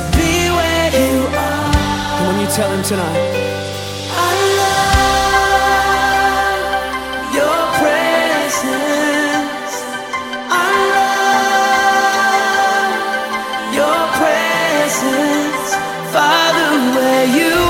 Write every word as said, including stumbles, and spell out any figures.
be where you are. Come on, you tell him tonight. I love your presence. I love your presence. Father, where you